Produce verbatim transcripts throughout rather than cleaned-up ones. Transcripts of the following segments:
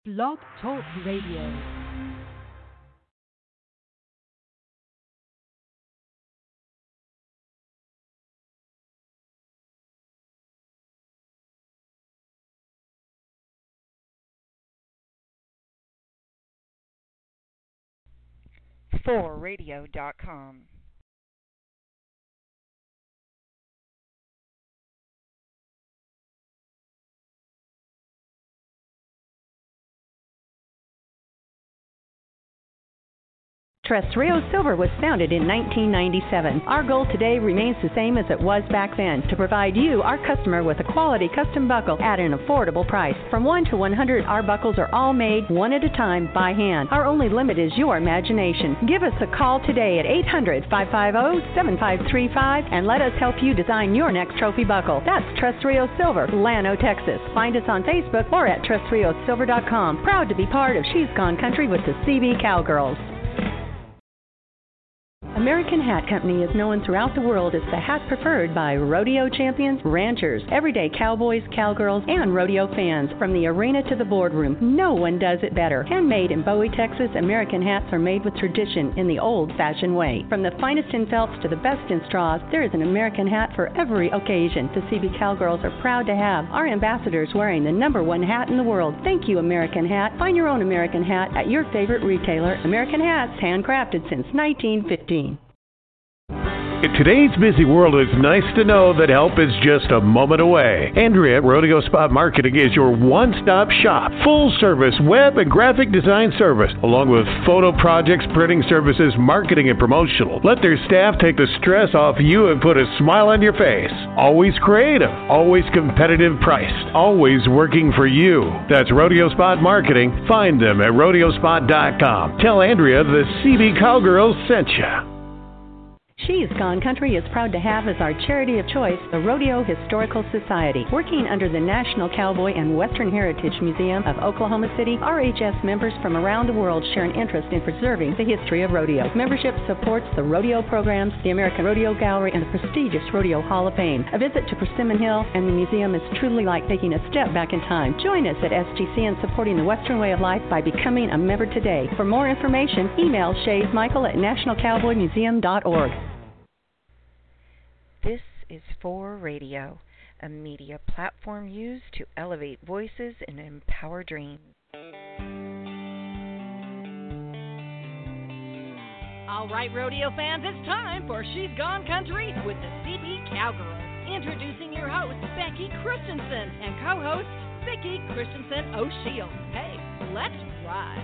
Blog Talk Radio. for radio dot com. Tres Rios Silver was founded in nineteen ninety-seven. Our goal today remains the same as it was back then, to provide you, our customer, with a quality custom buckle at an affordable price. From one to one hundred, our buckles are all made one at a time by hand. Our only limit is your imagination. Give us a call today at eight hundred, five five zero, seven five three five and let us help you design your next trophy buckle. That's Tres Rios Silver, Llano, Texas. Find us on Facebook or at tres rios silver dot com. Proud to be part of She's Gone Country with the C B Cowgirls. American Hat Company is known throughout the world as the hat preferred by rodeo champions, ranchers, everyday cowboys, cowgirls, and rodeo fans. From the arena to the boardroom, no one does it better. Handmade in Bowie, Texas, American hats are made with tradition in the old-fashioned way. From the finest in felts to the best in straws, there is an American hat for every occasion. The C B Cowgirls are proud to have our ambassadors wearing the number one hat in the world. Thank you, American Hat. Find your own American hat at your favorite retailer. American Hats, handcrafted since nineteen fifteen. In today's busy world, it's nice to know that help is just a moment away. Andrea at Rodeo Spot Marketing is your one-stop shop. Full-service web and graphic design service, along with photo projects, printing services, marketing, and promotional. Let their staff take the stress off you and put a smile on your face. Always creative, always competitive priced, always working for you. That's Rodeo Spot Marketing. Find them at rodeo spot dot com. Tell Andrea the C B Cowgirls sent you. She's Gone Country is proud to have as our charity of choice the Rodeo Historical Society. Working under the National Cowboy and Western Heritage Museum of Oklahoma City, R H S members from around the world share an interest in preserving the history of rodeo. Membership supports the rodeo programs, the American Rodeo Gallery, and the prestigious Rodeo Hall of Fame. A visit to Persimmon Hill and the museum is truly like taking a step back in time. Join us at S G C in supporting the Western way of life by becoming a member today. For more information, email Shays Michael at national cowboy museum dot org. This is For Radio, a media platform used to elevate voices and empower dreams. All right, rodeo fans, it's time for She's Gone Country with the C B Cowgirls. Introducing your host, Becky Christensen, and co-host, Vicki Christensen O'Shield. Hey, let's ride.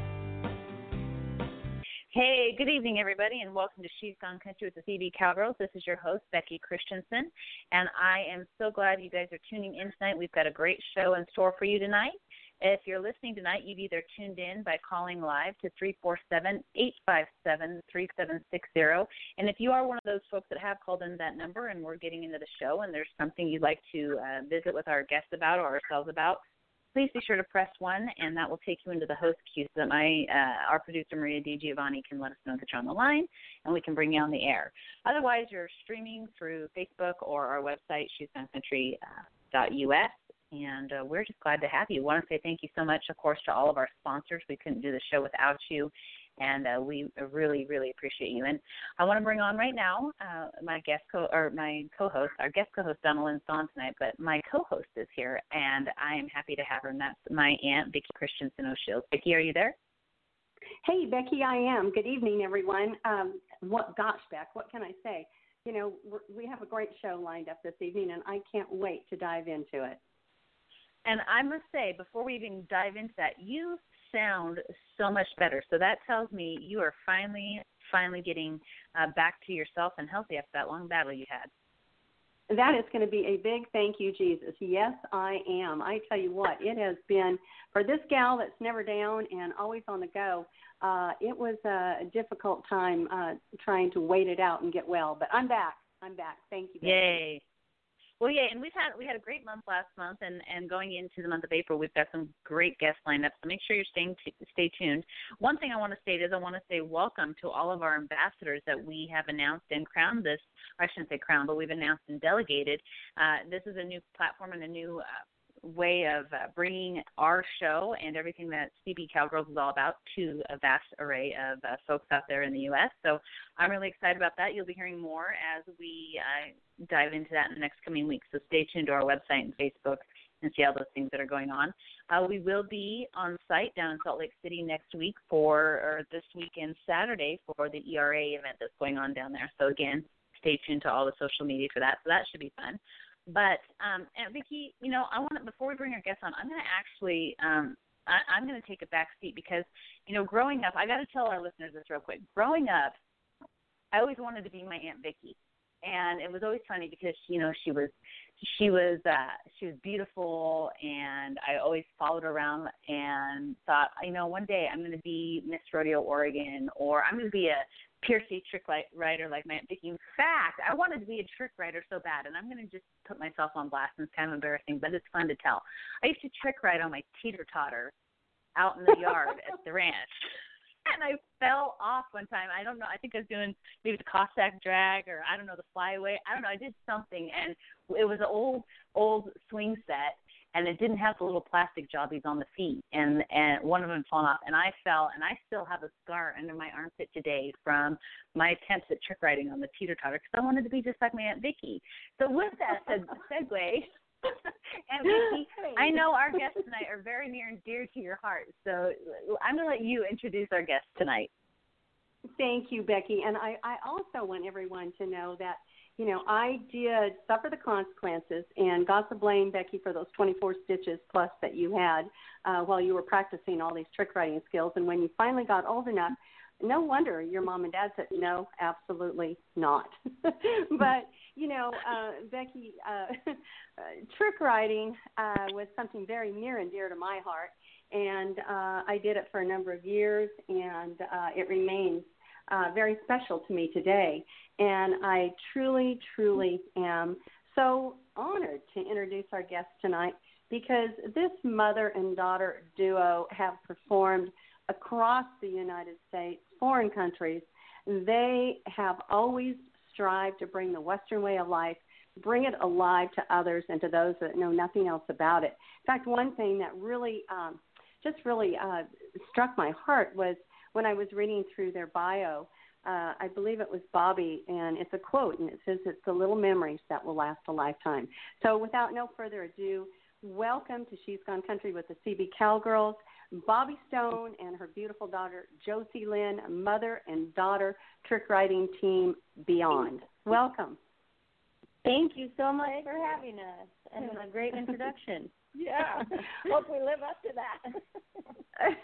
Hey, good evening, everybody, and welcome to She's Gone Country with the C B Cowgirls. This is your host, Becky Christensen, and I am so glad you guys are tuning in tonight. We've got a great show in store for you tonight. If you're listening tonight, you've either tuned in by calling live to three four seven, eight five seven, three seven six zero, and if you are one of those folks that have called in that number and we're getting into the show and there's something you'd like to uh, visit with our guests about or ourselves about, please be sure to press one, and that will take you into the host queue so that my uh, our producer, Maria DiGiovanni, can let us know that you're on the line, and we can bring you on the air. Otherwise, you're streaming through Facebook or our website, she's gone country dot U S, and uh, we're just glad to have you. I want to say thank you so much, of course, to all of our sponsors. We couldn't do the show without you, and uh, we really, really appreciate you. And I want to bring on right now uh, my guest co- or my co-host, our guest co-host, Donna Lynn's on tonight, but my co-host is here, and I am happy to have her, and that's my aunt, Vicki Christensen O'Shield. Vicki, are you there? Hey, Becky, I am. Good evening, everyone. Um, what, gosh, Beck, what can I say? You know, we're, we have a great show lined up this evening, and I can't wait to dive into it. And I must say, before we even dive into that, you sound so much better. So that tells me you are finally, finally getting uh, back to yourself and healthy after that long battle you had. That is going to be a big thank you, Jesus. Yes, I am. I tell you what, it has been, for this gal that's never down and always on the go, uh, it was a difficult time uh, trying to wait it out and get well. But I'm back. I'm back. Thank you, Becky. Yay. Well, yeah, and we've had we had a great month last month, and, and going into the month of April, we've got some great guests lined up. So make sure you're staying t- stay tuned. One thing I want to state is I want to say welcome to all of our ambassadors that we have announced and crowned this. I shouldn't say crowned, but we've announced and delegated. Uh, this is a new platform and a new uh, way of uh, bringing our show and everything that C B Cowgirls is all about to a vast array of uh, folks out there in the U S. So I'm really excited about that. You'll be hearing more as we uh, dive into that in the next coming weeks. So stay tuned to our website and Facebook and see all those things that are going on. Uh, we will be on site down in Salt Lake City next week for, or this weekend, Saturday, for the E R A event that's going on down there. So, again, stay tuned to all the social media for that. So that should be fun. But, um, and Vicki, you know, I want to, before we bring our guests on, I'm going to actually, um, I, I'm going to take a back seat because, you know, growing up, I got to tell our listeners this real quick. Growing up, I always wanted to be my Aunt Vicki. And it was always funny because, you know, she was she was uh, she was beautiful, and I always followed her around and thought, you know, one day I'm going to be Miss Rodeo Oregon, or I'm going to be a P R C trick rider like my Aunt Vicki. In fact, I wanted to be a trick rider so bad, and I'm going to just put myself on blast, and it's kind of embarrassing, but it's fun to tell. I used to trick ride on my teeter-totter out in the yard at the ranch. And I fell off one time. I don't know. I think I was doing maybe the Cossack drag, or I don't know, the flyaway. I don't know. I did something, and it was an old, old swing set, and it didn't have the little plastic jobbies on the feet, and and one of them fell off, and I fell, and I still have a scar under my armpit today from my attempts at trick riding on the teeter-totter because I wanted to be just like my Aunt Vicki. So with that said, segue. And Vicki, I know our guests tonight are very near and dear to your heart, so I'm going to let you introduce our guests tonight. Thank you, Becky. And I, I also want everyone to know that, you know, I did suffer the consequences, and got to blame Becky for those twenty-four stitches plus that you had uh, while you were practicing all these trick riding skills. And when you finally got old enough, no wonder your mom and dad said, no, absolutely not. But, you know, uh, Becky, uh, trick riding uh, was something very near and dear to my heart. And uh, I did it for a number of years, and uh, it remains uh, very special to me today. And I truly, truly am so honored to introduce our guest tonight, because this mother and daughter duo have performed across the United States, foreign countries. They have always strived to bring the Western way of life, bring it alive to others and to those that know nothing else about it. In fact, one thing that really, um, just really uh, struck my heart was when I was reading through their bio. Uh, I believe it was Bobby, and it's a quote, and it says, it's the little memories that will last a lifetime. So without no further ado, welcome to She's Gone Country with the C B Cowgirls, Bobby Stone and her beautiful daughter, Josie Lynn, mother and daughter trick riding team Beyond. Welcome. Thank you so much for having us, and a great introduction. Yeah, hope we live up to that.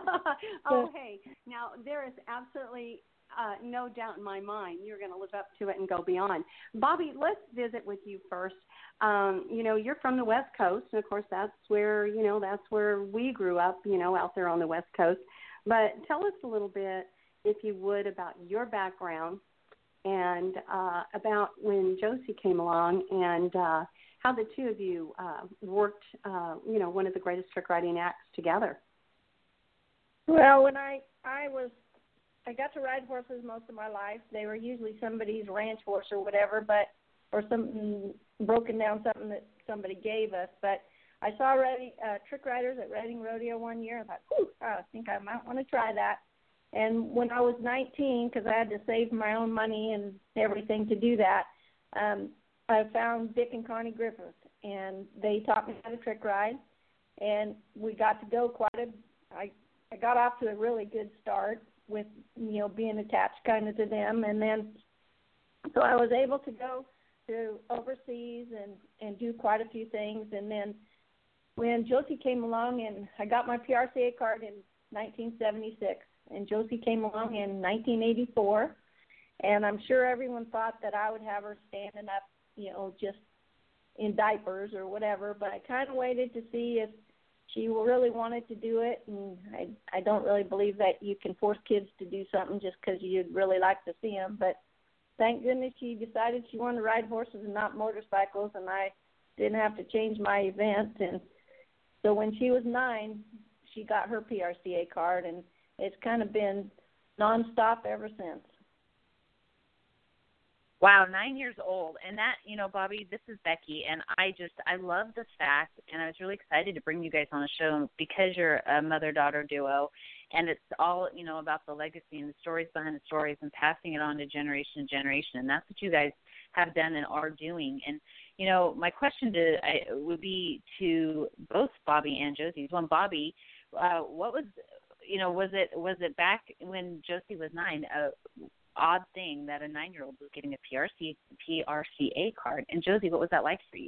Oh, hey, now there is absolutely uh, no doubt in my mind you're going to live up to it and go beyond. Bobby, let's visit with you first. Um, you know, you're from the West Coast, and of course that's where, you know, that's where we grew up, you know, out there on the West Coast. But tell us a little bit, if you would, about your background and uh, about when Josie came along, and uh, how the two of you uh, worked, uh, you know, one of the greatest trick riding acts together. Well, when I, I was, I got to ride horses most of my life. They were usually somebody's ranch horse or whatever, but or something broken down, something that somebody gave us. But I saw Redding, uh, trick riders at Redding Rodeo one year. I thought, ooh, I think I might want to try that. And when I was nineteen, because I had to save my own money and everything to do that, um, I found Dick and Connie Griffith, and they taught me how to trick ride. And we got to go quite a I, I got off to a really good start with, you know, being attached kind of to them. And then so I was able to go to overseas and, and do quite a few things. And then when Josie came along, and I got my P R C A card in nineteen seventy-six, and Josie came along in nineteen eighty-four, and I'm sure everyone thought that I would have her standing up, you know, just in diapers or whatever, but I kind of waited to see if she really wanted to do it, and I, I don't really believe that you can force kids to do something just because you'd really like to see them, but thank goodness she decided she wanted to ride horses and not motorcycles, and I didn't have to change my event. And so when she was nine, she got her P R C A card, and it's kind of been nonstop ever since. Wow, nine years old. And that, you know, Bobby, this is Becky, and I just, I love the fact, and I was really excited to bring you guys on the show because you're a mother-daughter duo, and it's all, you know, about the legacy and the stories behind the stories and passing it on to generation to generation, and that's what you guys have done and are doing. And, you know, my question to I, would be to both Bobby and Josie. One, Bobby, uh, what was, you know, was it was it back when Josie was nine, uh, odd thing that a nine-year-old was getting a P R C, P R C A card. And Josie, what was that like for you?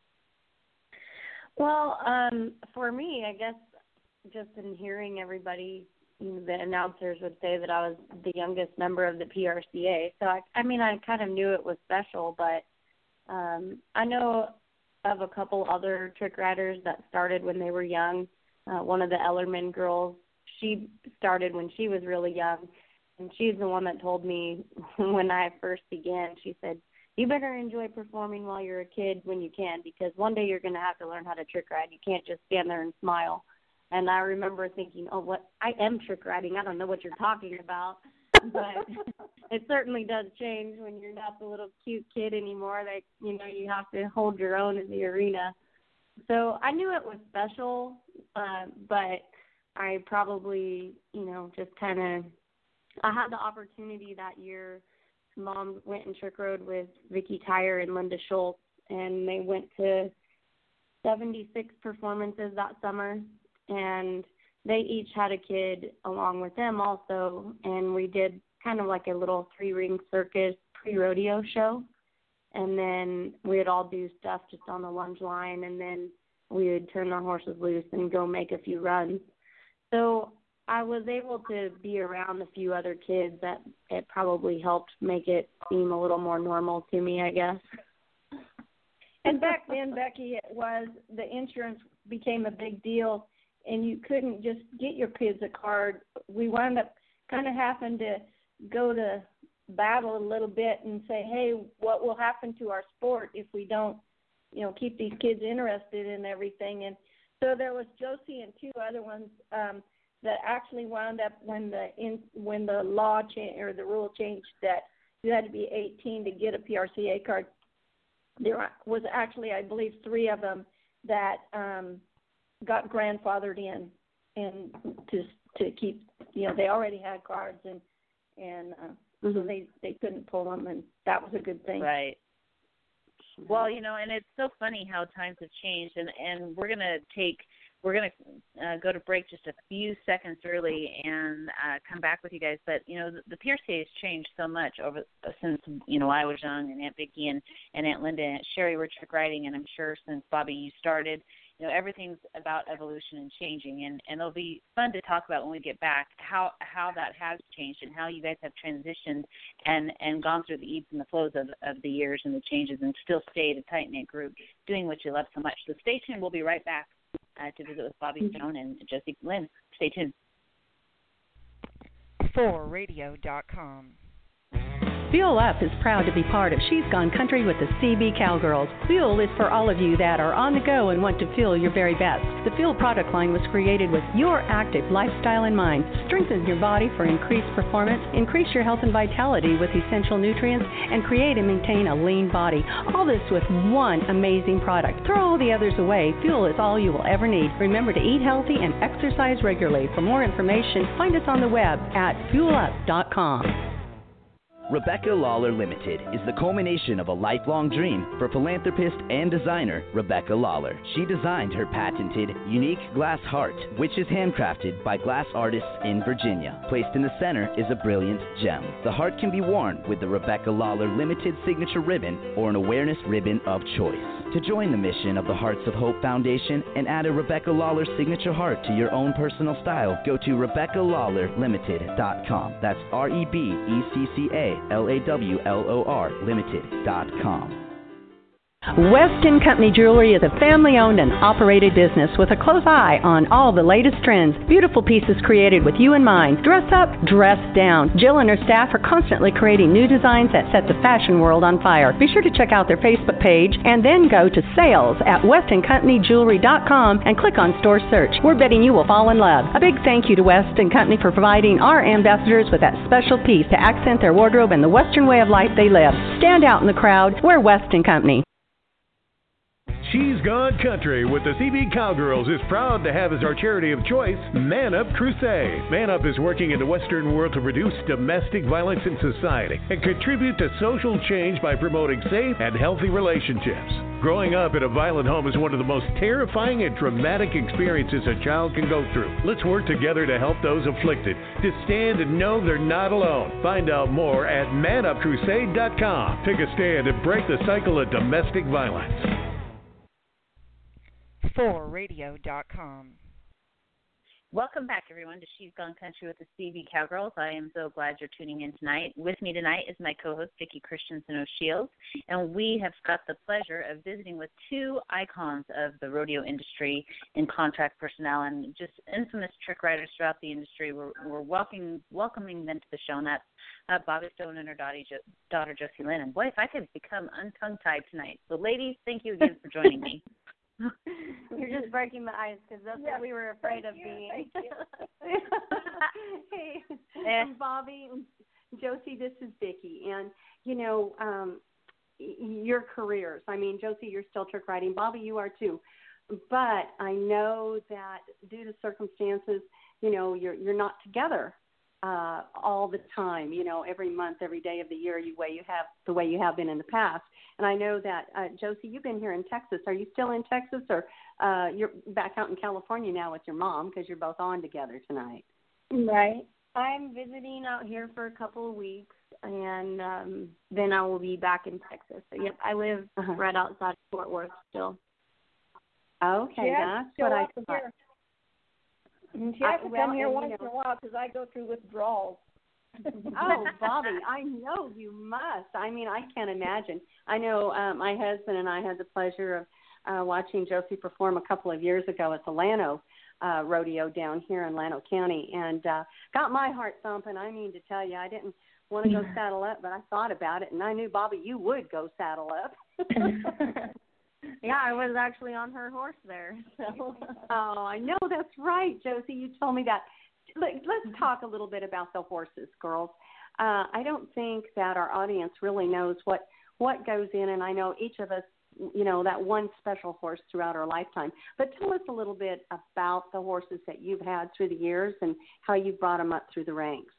Well, um, for me, I guess just in hearing everybody, you know, the announcers would say that I was the youngest member of the P R C A. So, I, I mean, I kind of knew it was special, but um, I know of a couple other trick riders that started when they were young. Uh, one of the Ellerman girls, she started when she was really young. And she's the one that told me when I first began, she said, you better enjoy performing while you're a kid when you can, because one day you're going to have to learn how to trick ride. You can't just stand there and smile. And I remember thinking, oh, what? I am trick riding. I don't know what you're talking about. But it certainly does change when you're not the little cute kid anymore. Like, you know, you have to hold your own in the arena. So I knew it was special, uh, but I probably, you know, just kind of, I had the opportunity that year. Mom went and trick rode with Vicky Tyre and Linda Schultz, and they went to seventy-six performances that summer, and they each had a kid along with them also, and we did kind of like a little three-ring circus pre-rodeo show, and then we would all do stuff just on the lunge line, and then we would turn our horses loose and go make a few runs. So I was able to be around a few other kids that it probably helped make it seem a little more normal to me, I guess. And back then, Becky, it was the insurance became a big deal, and you couldn't just get your kids a card. We wound up kind of having to go to battle a little bit and say, hey, what will happen to our sport if we don't, you know, keep these kids interested in everything? And so there was Josie and two other ones um, that actually wound up when the in, when the law changed or the rule changed that you had to be eighteen to get a P R C A card. There was actually, I believe, three of them that um, got grandfathered in, and to to keep, you know, they already had cards, and and uh, mm-hmm. so they they couldn't pull them, and that was a good thing. Right. Well, you know, and it's so funny how times have changed, and and we're gonna take. We're going to uh, go to break just a few seconds early and uh, come back with you guys. But, you know, the, the P R C A has changed so much over since, you know, I was young, and Aunt Vicki and, and Aunt Linda and Aunt Sherry were trick riding, and I'm sure since, Bobby, you started, you know, everything's about evolution and changing. And, and it'll be fun to talk about when we get back how, how that has changed and how you guys have transitioned and, and gone through the ebbs and the flows of, of the years and the changes and still stayed a tight-knit group doing what you love so much. So stay tuned. We'll be right back. Uh, to visit with Bobby Stone and Josie Lynn. Stay tuned. for radio dot com. Fuel Up is proud to be part of She's Gone Country with the C B Cowgirls. Fuel is for all of you that are on the go and want to feel your very best. The Fuel product line was created with your active lifestyle in mind. Strengthen your body for increased performance, increase your health and vitality with essential nutrients, and create and maintain a lean body. All this with one amazing product. Throw all the others away. Fuel is all you will ever need. Remember to eat healthy and exercise regularly. For more information, find us on the web at fuel up dot com. Rebecca Lawler Limited is the culmination of a lifelong dream for philanthropist and designer Rebecca Lawler. She designed her patented, unique glass heart, which is handcrafted by glass artists in Virginia. Placed in the center is a brilliant gem. The heart can be worn with the Rebecca Lawler Limited signature ribbon or an awareness ribbon of choice. To join the mission of the Hearts of Hope Foundation and add a Rebecca Lawler signature heart to your own personal style, go to rebecca lawler limited dot com. That's R E B E C C A L A W L O R limited dot com. Weston Company Jewelry is a family-owned and operated business with a close eye on all the latest trends. Beautiful pieces created with you in mind. Dress up, dress down. Jill and her staff are constantly creating new designs that set the fashion world on fire. Be sure to check out their Facebook page and then go to sales at weston company jewelry dot com and click on store search. We're betting you will fall in love. A big thank you to Weston Company for providing our ambassadors with that special piece to accent their wardrobe and the Western way of life they live. Stand out in the crowd. We're Weston Company. She's Gone Country with the C B Cowgirls is proud to have as our charity of choice Man Up Crusade. Man Up is working in the Western world to reduce domestic violence in society and contribute to social change by promoting safe and healthy relationships. Growing up in a violent home is one of the most terrifying and traumatic experiences a child can go through. Let's work together to help those afflicted to stand and know they're not alone. Find out more at man up crusade dot com. Take a stand and break the cycle of domestic violence. for radio dot com. Welcome back, everyone, to She's Gone Country with the C B Cowgirls. I am so glad you're tuning in tonight. With me tonight is my co-host, Vicki Christensen O'Shields, and we have got the pleasure of visiting with two icons of the rodeo industry and contract personnel and just infamous trick riders throughout the industry. We're, we're welcoming, welcoming them to the show, and that's uh, Bobby Stone and her daughter, jo- daughter, Josie Lynn. And, boy, if I could become untongue-tied tonight. So, ladies, thank you again for joining me. You're just breaking the ice because that's yes, what we were afraid of you, being. Hey, and Bobby, Josie, this is Vicki, and you know um, your careers. I mean, Josie, you're still trick riding. Bobby, you are too. But I know that due to circumstances, you know, you're you're not together uh, all the time. You know, every month, every day of the year, you way you have the way you have been in the past. And I know that, uh, Josie, you've been here in Texas. Are you still in Texas, or uh, you're back out in California now with your mom because you're both on together tonight? Right. I'm visiting out here for a couple of weeks, and um, then I will be back in Texas. So, yep, I live uh-huh. right outside of Fort Worth still. Okay, yeah, that's what I thought. Here. And she has I, to well, come here once you know, in a while because I go through withdrawals. Oh, Bobby, I know you must. I mean, I can't imagine. I know uh, my husband and I had the pleasure of uh, watching Josie perform a couple of years ago at the Llano uh, rodeo down here in Llano County, and uh, got my heart thumping. I mean to tell you, I didn't want to go saddle up, but I thought about it, and I knew, Bobby, you would go saddle up. Yeah, I was actually on her horse there. So. Oh, I know, that's right, Josie. You told me that. Let's talk a little bit about the horses, girls. Uh, I don't think that our audience really knows what, what goes in, and I know each of us, you know, that one special horse throughout our lifetime. But tell us a little bit about the horses that you've had through the years and how you brought them up through the ranks.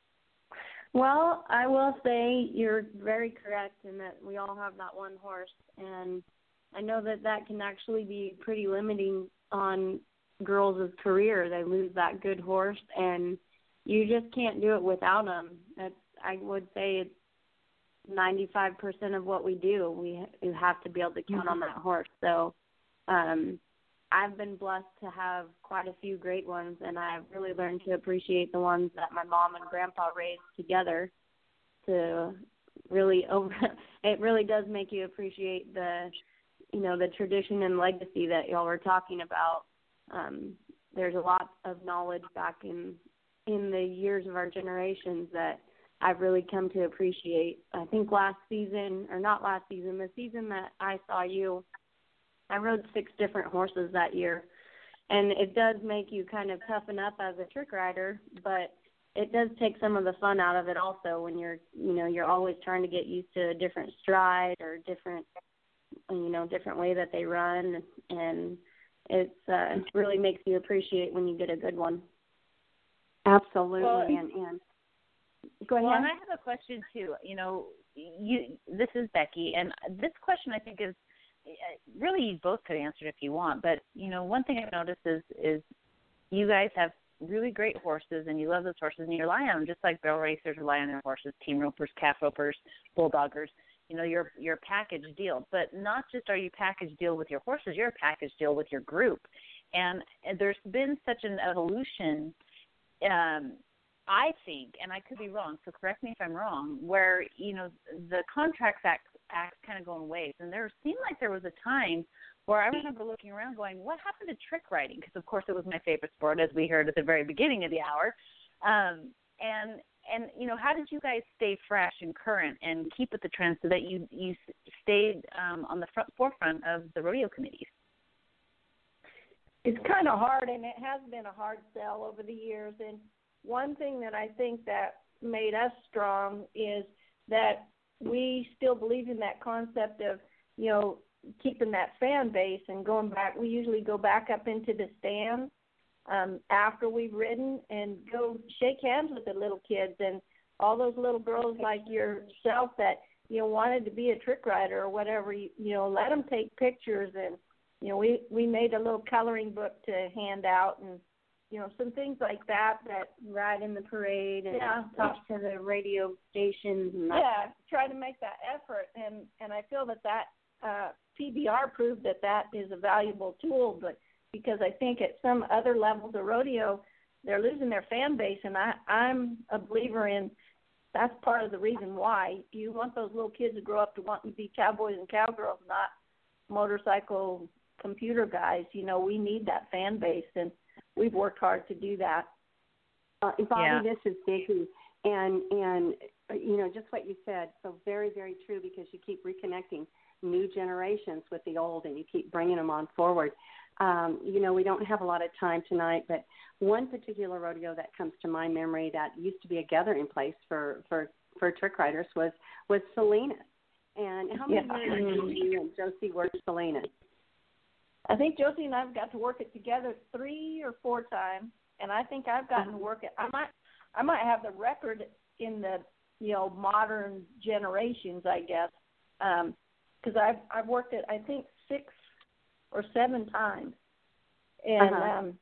Well, I will say you're very correct in that we all have that one horse, and I know that that can actually be pretty limiting on girls' career. They lose that good horse, and you just can't do it without them. That's, I would say it's ninety-five percent of what we do. We you have to be able to count mm-hmm. on that horse. So um, I've been blessed to have quite a few great ones, and I've really learned to appreciate the ones that my mom and grandpa raised together. To really over, it really does make you appreciate the, you know, the tradition and legacy that y'all were talking about. Um, there's a lot of knowledge back in in the years of our generations that I've really come to appreciate. I think last season, or not last season, the season that I saw you, I rode six different horses that year. And it does make you kind of toughen up as a trick rider, but it does take some of the fun out of it also when you're, you know, you're always trying to get used to a different stride or different, you know, different way that they run, and It's, uh, it really makes you appreciate when you get a good one. Absolutely. Well, and, and go ahead. Well, and I have a question too. You know, you this is Becky, and this question I think is really you both could answer it if you want. But you know, one thing I've noticed is is you guys have really great horses, and you love those horses, and you rely on them just like barrel racers rely on their horses, team ropers, calf ropers, bulldoggers. You know, you're you're a package deal, but not just are you package deal with your horses, you're a package deal with your group. And, and there's been such an evolution, um, I think, and I could be wrong, so correct me if I'm wrong, where, you know, the contract acts kind of go in waves. And there seemed like there was a time where I remember looking around going, what happened to trick riding? Because, of course, it was my favorite sport, as we heard at the very beginning of the hour. Um, and, and you know, how did you guys stay fresh and current and keep with the trends so that you, you stayed um, on the front forefront of the rodeo committees? It's kind of hard, and it has been a hard sell over the years. And one thing that I think that made us strong is that we still believe in that concept of, you know, keeping that fan base and going back. We usually go back up into the stands um, after we've ridden and go shake hands with the little kids and all those little girls like yourself that, you know, wanted to be a trick rider or whatever, you, you know, let them take pictures. And, you know, we, we made a little coloring book to hand out and, you know, some things like that that ride in the parade and yeah. talk to the radio stations. And that. Yeah, try to make that effort. And, and I feel that that uh, P B R proved that that is a valuable tool, but because I think at some other levels of rodeo, they're losing their fan base, and I, I'm a believer in that's part of the reason why. You want those little kids to grow up to want to be cowboys and cowgirls, not motorcycle computer guys. You know, we need that fan base, and we've worked hard to do that. Uh, Bobby, yeah. this is Vicki, and and uh, you know, just what you said, so very, very true, because you keep reconnecting new generations with the old, and you keep bringing them on forward. Um, you know, we don't have a lot of time tonight, but one particular rodeo that comes to my memory that used to be a gathering place for for, for trick riders was was Salinas. And how many yeah. years did you and Josie work Salinas? I think Josie and I've got to work it together three or four times, and I think I've gotten to work it. I might, I might have the record in the, you know, modern generations, I guess, because um, I've I've worked it I think six or seven times, and uh-huh. um,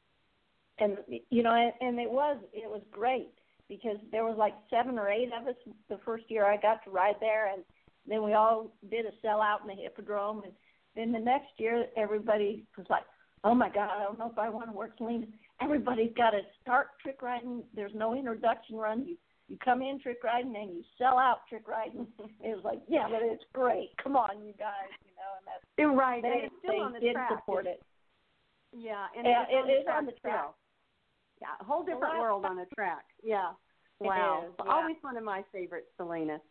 and you know, and, and it was it was great because there was like seven or eight of us the first year I got to ride there, and then we all did a sellout in the Hippodrome, and then the next year, everybody was like, oh, my God, I don't know if I want to work Salinas. Everybody's got to start trick riding. There's no introduction run. You you come in trick riding, and you sell out trick riding. It was like, yeah, but it's great. Come on, you guys, you know. And that's, You're right. they, It's still they on the did track. support it. Yeah, and yeah, it's it on the is track on the track. still. Yeah, a whole different well, world on the track. Yeah. It Wow. is, yeah. Always one of my favorites, Salinas.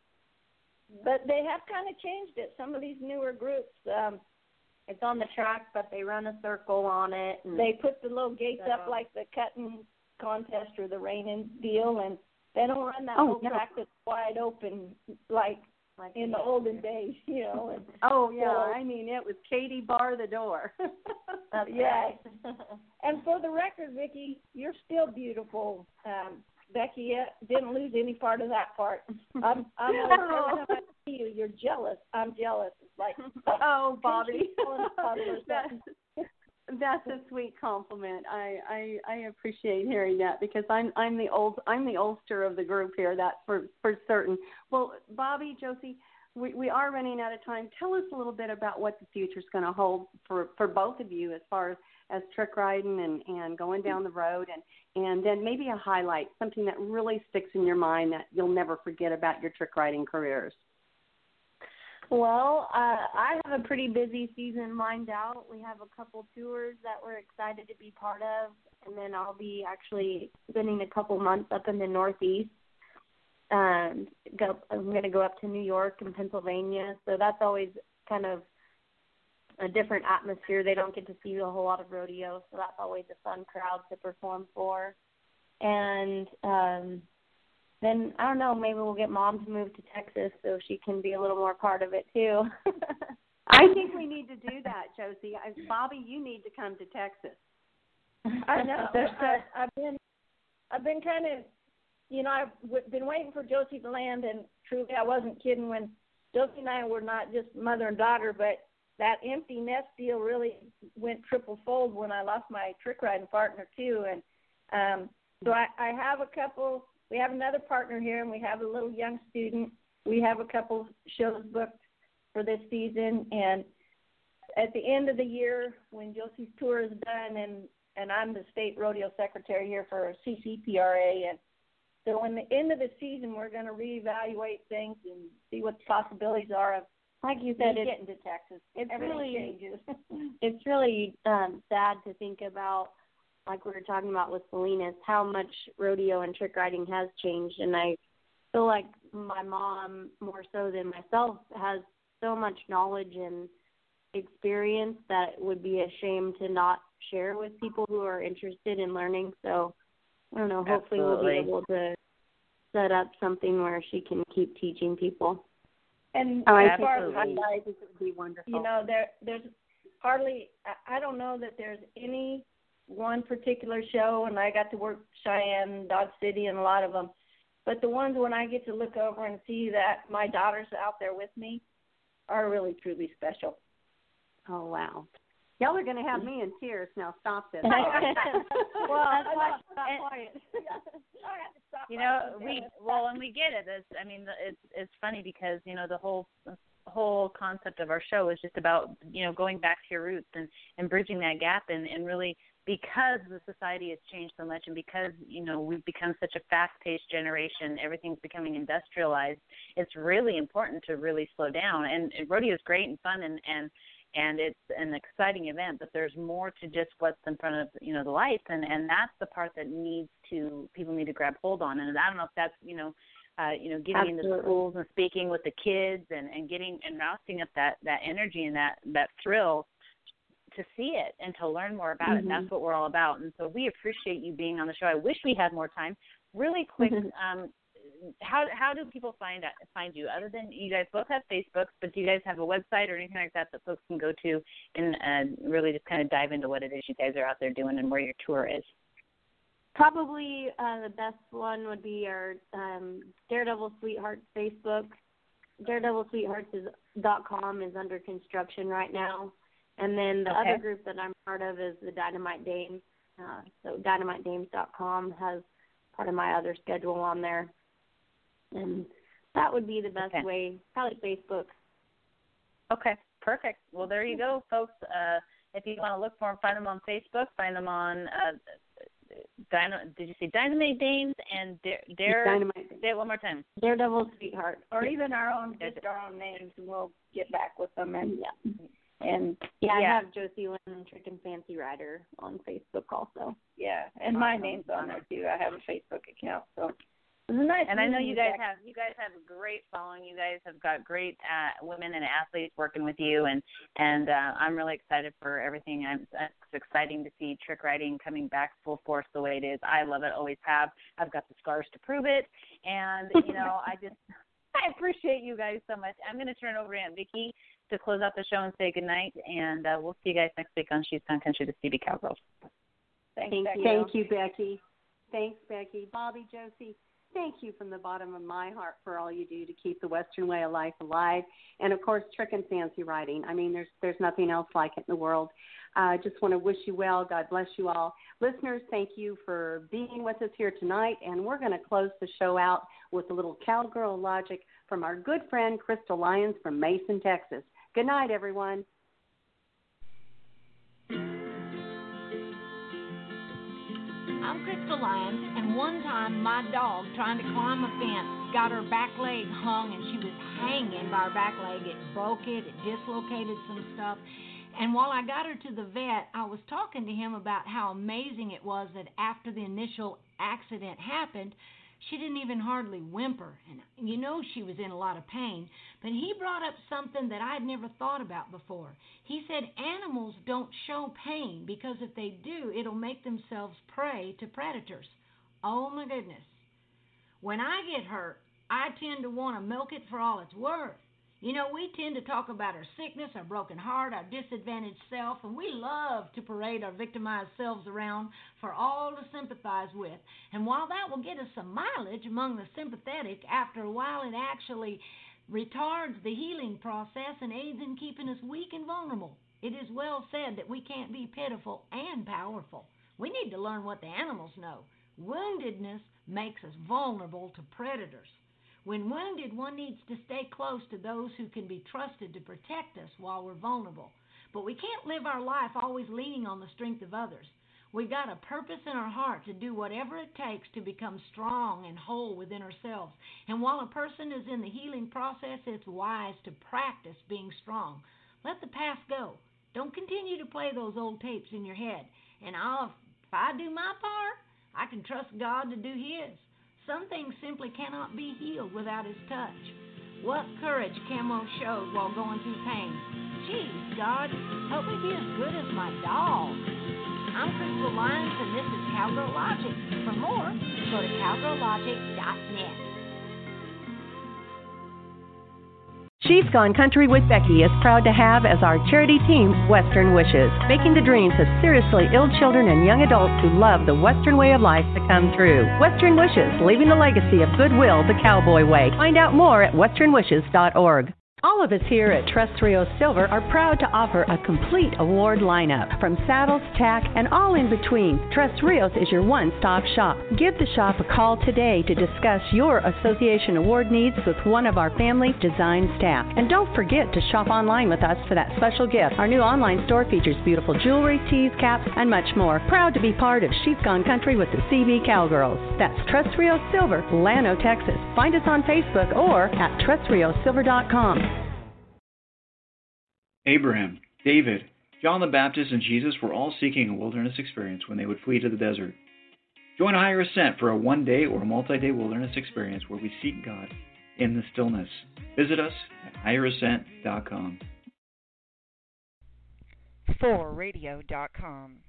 But they have kind of changed it. Some of these newer groups, um, it's on the track, but they run a circle on it. And they put the little gates so. up like the cutting contest or the reining deal, and they don't run that Oh, whole no. track that's wide open like, like in the olden days, you know. And Oh, yeah. so, I mean, it was Katie bar the door. That's yeah. right. And for the record, Vicki, you're still beautiful. Um, Becky uh, didn't lose any part of that part. I'm, I'm always, every time I see you, you're jealous. I'm jealous. It's like, oh, Bobby. that's, that's a sweet compliment. I, I I appreciate hearing that, because I'm I'm the old I'm the oldster of the group here. That's for for certain. Well, Bobby, Josie, we, we are running out of time. Tell us a little bit about what the future's going to hold for, for both of you as far as, as trick riding and, and going down the road, and, and then maybe a highlight, something that really sticks in your mind that you'll never forget about your trick riding careers. Well, uh, I have a pretty busy season lined out. We have a couple tours that we're excited to be part of, and then I'll be actually spending a couple months up in the Northeast. Um, go, I'm going to go up to New York and Pennsylvania, so that's always kind of a different atmosphere. They don't get to see a whole lot of rodeo, so that's always a fun crowd to perform for. And um, then, I don't know, maybe we'll get Mom to move to Texas so she can be a little more part of it, too. I think we need to do that, Josie. I, Bobby, you need to come to Texas. I know. I, I've been, I've been kind of, you know, I've w- been waiting for Josie to land, and truly I wasn't kidding when Josie and I were not just mother and daughter, but that empty nest deal really went triple fold when I lost my trick riding partner, too. And um, so I, I have a couple. We have another partner here, and we have a little young student. We have a couple shows booked for this season, and at the end of the year, when Josie's tour is done, and, and I'm the state rodeo secretary here for C C P R A, and So in the end of the season, we're going to reevaluate things and see what the possibilities are of, like you said, me it's, getting to Texas. it's Everything really changes. it's really um, sad to think about, like we were talking about with Salinas, how much rodeo and trick riding has changed. And I feel like my mom, more so than myself, has so much knowledge and experience that it would be a shame to not share with people who are interested in learning. So I don't know, hopefully Absolutely. we'll be able to set up something where she can keep teaching people. And Oh, as I far as think I it would be wonderful. You know, there there's hardly I I don't know that there's any one particular show, and I got to work Cheyenne, Dodge City, and a lot of them. But the ones when I get to look over and see that my daughter's out there with me are really truly special. Oh, wow. Y'all are going to have me in tears. Now stop this. well, That's why she's not and- quiet. You know, we well, and we get it. It's, I mean, it's it's funny because you know the whole whole concept of our show is just about you know going back to your roots and, and bridging that gap and, and really because the society has changed so much and because you know we've become such a fast-paced generation, everything's becoming industrialized. It's really important to really slow down. And, and rodeo is great and fun and and and it's an exciting event, but there's more to just what's in front of, you know, the lights, and, and that's the part that needs to, people need to grab hold on. And I don't know if that's, you know, uh, you know, getting Absolutely. into schools and speaking with the kids and, and getting and rousing up that, that energy and that, that thrill to see it and to learn more about Mm-hmm. it. That's what we're all about. And so we appreciate you being on the show. I wish we had more time. Really quick, Mm-hmm. um, How how do people find find you? Other than you guys both have Facebooks, but do you guys have a website or anything like that that folks can go to and uh, really just kind of dive into what it is you guys are out there doing and where your tour is? Probably uh, the best one would be our um, Daredevil Sweethearts Facebook. Daredevil Sweethearts is, dot com is under construction right now. And then the Okay. other group that I'm part of is the Dynamite Dames. Uh, so dynamite dames dot com has part of my other schedule on there. And that would be the best Okay. way, probably Facebook. Okay, perfect. Well, there you go, folks. Uh, if you want to look for them, find them on Facebook. Find them on, uh, Dyna, did you say Dynamite Dames and Dare? Dare Dynamite Dames. Say it one more time. Daredevil Sweetheart. Or even our own, just our own names, and we'll get back with them. And Yeah. and Yeah, I Yeah. have Josie Lynn, Trick and Fancy Rider on Facebook also. yeah, and my name's on there too. I have a Facebook account, so it was nice. And I know meeting you guys Becky. have you guys have a great following. You guys have got great uh, women and athletes working with you, and and uh, I'm really excited for everything. I'm, it's exciting to see trick riding coming back full force the way it is. I love it, always have. I've got the scars to prove it, and you know I just I appreciate you guys so much. I'm going to turn it over to Aunt Vicki to close out the show and say goodnight, and uh, we'll see you guys next week on She's Gone Country, the C B Cowgirls. Thanks, Thank Becky. you. Thank you, Becky. Thanks, Becky. Bobby, Josie, thank you from the bottom of my heart for all you do to keep the Western way of life alive. And, of course, Trick and Fancy Riding. I mean, there's there's nothing else like it in the world. I uh, just want to wish you well. God bless you all. Listeners, thank you for being with us here tonight. And we're going to close the show out with a little cowgirl logic from our good friend Crystal Lyons from Mason, Texas. Good night, everyone. I'm Crystal Lyons, and one time my dog, trying to climb a fence, got her back leg hung, and she was hanging by her back leg. It broke it, it dislocated some stuff. And while I got her to the vet, I was talking to him about how amazing it was that after the initial accident happened, she didn't even hardly whimper. And you know she was in a lot of pain. But he brought up something that I'd never thought about before. He said animals don't show pain because if they do, it'll make themselves prey to predators. Oh, my goodness. When I get hurt, I tend to want to milk it for all it's worth. You know, we tend to talk about our sickness, our broken heart, our disadvantaged self, and we love to parade our victimized selves around for all to sympathize with. And while that will get us some mileage among the sympathetic, after a while it actually retards the healing process and aids in keeping us weak and vulnerable. It is well said that we can't be pitiful and powerful. We need to learn what the animals know. Woundedness makes us vulnerable to predators. When wounded, one needs to stay close to those who can be trusted to protect us while we're vulnerable. But we can't live our life always leaning on the strength of others. We got a purpose in our heart to do whatever it takes to become strong and whole within ourselves. And while a person is in the healing process, it's wise to practice being strong. Let the past go. Don't continue to play those old tapes in your head. And I'll, if I do my part, I can trust God to do His. Some things simply cannot be healed without His touch. What courage Camo showed while going through pain. Geez, God, help me be as good as my doll. I'm Crystal Lyons, and this is Cowgirl Logic. For more, go to cowgirl logic dot net. She's Gone Country with Becky is proud to have as our charity team Western Wishes, making the dreams of seriously ill children and young adults who love the Western way of life to come true. Western Wishes, leaving the legacy of goodwill the cowboy way. Find out more at western wishes dot org. All of us here at Tres Rios Silver are proud to offer a complete award lineup, from saddles, tack, and all in between. Tres Rios is your one-stop shop. Give the shop a call today to discuss your association award needs with one of our family design staff. And don't forget to shop online with us for that special gift. Our new online store features beautiful jewelry, tees, caps, and much more. Proud to be part of She's Gone Country with the C B Cowgirls. That's Tres Rios Silver, Llano, Texas. Find us on Facebook or at tres rios silver dot com. Abraham, David, John the Baptist, and Jesus were all seeking a wilderness experience when they would flee to the desert. Join Higher Ascent for a one-day or multi-day wilderness experience where we seek God in the stillness. Visit us at higher ascent dot com. for radio dot com